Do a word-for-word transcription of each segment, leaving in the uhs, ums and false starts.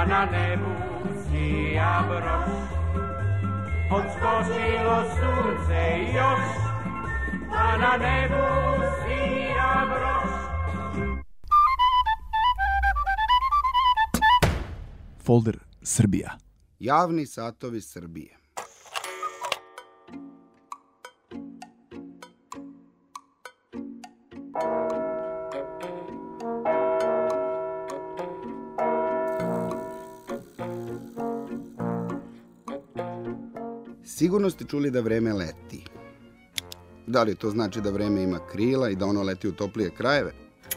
pa na nebu sija broš. Odskočilo sunce još, pa na nebu sija broš. Folder Srbija. Javni satovi Srbije. Sigurno ste čuli da vreme leti. Da li to znači da vreme ima krila i da ono leti u toplije krajeve?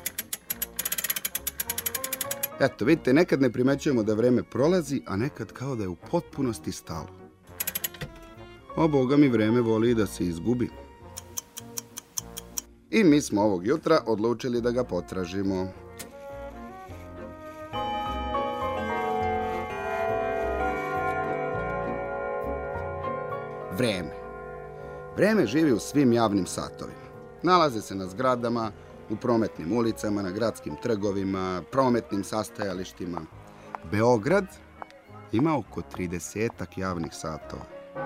Eto, vidite, nekad ne primećujemo da vreme prolazi, a nekad kao da je u potpunosti stalo. O, Boga mi, vreme voli da se izgubi. I mi smo ovog jutra odlučili da ga potražimo. Vreme. Vreme živi u svim javnim satovima. Nalaze se na zgradama, u prometnim ulicama, na gradskim trgovima, prometnim sastajalištima. Beograd ima oko tridesetak javnih satova.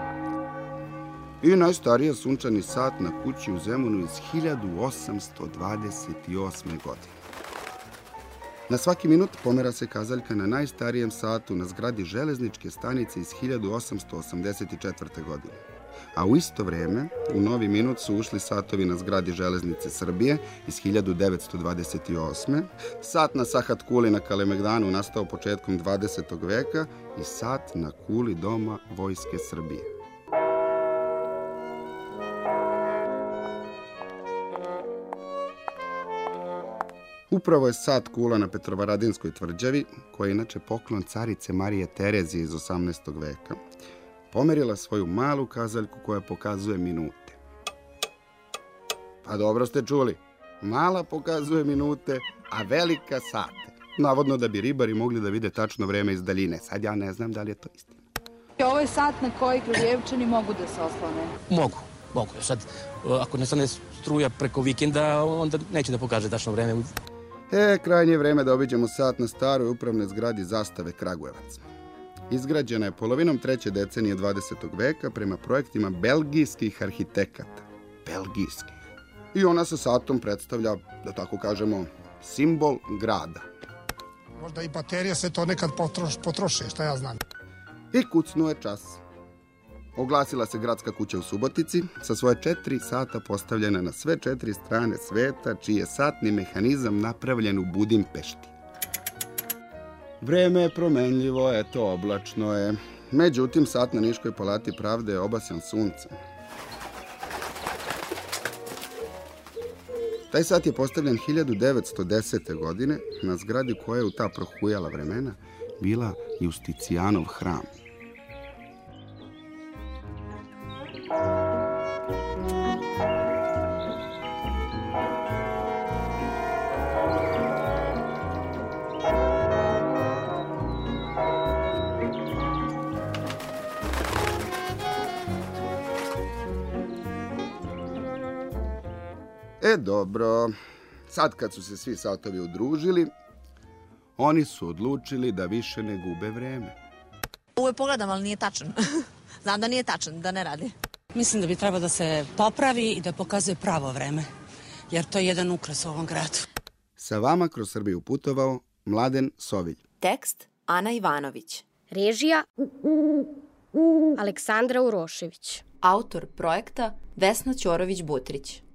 I najstariji sunčani sat na kući u Zemunu iz hiljadu osamsto dvadeset osme. godine. Na svaki minut pomera se kazaljka na najstarijem satu na zgradi železničke stanice iz hiljadu osamsto osamdeset četvrte. godine. A u isto vreme, u novi minut su ušli satovi na zgradi Železnice Srbije iz hiljadu devetsto dvadeset osme. Sat na Sahat Kuli na Kalemegdanu nastao početkom dvadesetog veka i sat na kuli Doma Vojske Srbije. Upravo je sat kula na Petrovaradinskoj tvrđavi, koja je inače poklon carice Marije Terezije iz osamnaestog. veka, pomerila svoju malu kazaljku koja pokazuje minute. Pa dobro ste čuli, mala pokazuje minute, a velika sate. Navodno da bi ribari mogli da vide tačno vreme iz daljine. Sad ja ne znam da li je to istina. Ovo je sat na koji Kragujevčani mogu da se oslone? Mogu, mogu. Sad, ako ne stane struja preko vikenda, onda neće da pokaže tačno vreme. E, krajnje je vreme da obiđemo sat na staroj upravnoj zgradi Zastave Kragujevac. Izgrađena je polovinom treće decenije dvadesetog. veka prema projektima belgijskih arhitekata. Belgijskih. I ona sa satom predstavlja, da tako kažemo, simbol grada. Možda i baterija se to nekad potroše, šta ja znam. I kucnuo je čas. Oglasila se gradska kuća u Subotici sa svoje četiri sata postavljena na sve četiri strane sveta, čiji je satni mehanizam napravljen u Budimpešti. Vreme je promenljivo, eto, oblačno je. Međutim, sat na Niškoj palati Pravde je obasjan suncem. Taj sat je postavljen hiljadu devetsto desete. godine na zgradi koja je u ta prohujala vremena bila Justicijanov hram. E, dobro, sad kad su se svi satovi udružili, oni su odlučili da više ne gube vreme. Uvek pogledam, ali nije tačan. Znam da nije tačan, da ne radi. Mislim da bi trebalo da se popravi i da pokazuje pravo vreme, jer to je jedan ukras u ovom gradu. Sa vama kroz Srbiju putovao Mladen Sovilj. Tekst Ana Ivanović. Režija Aleksandra Urošević. Autor projekta Vesna Ćorović-Butrić.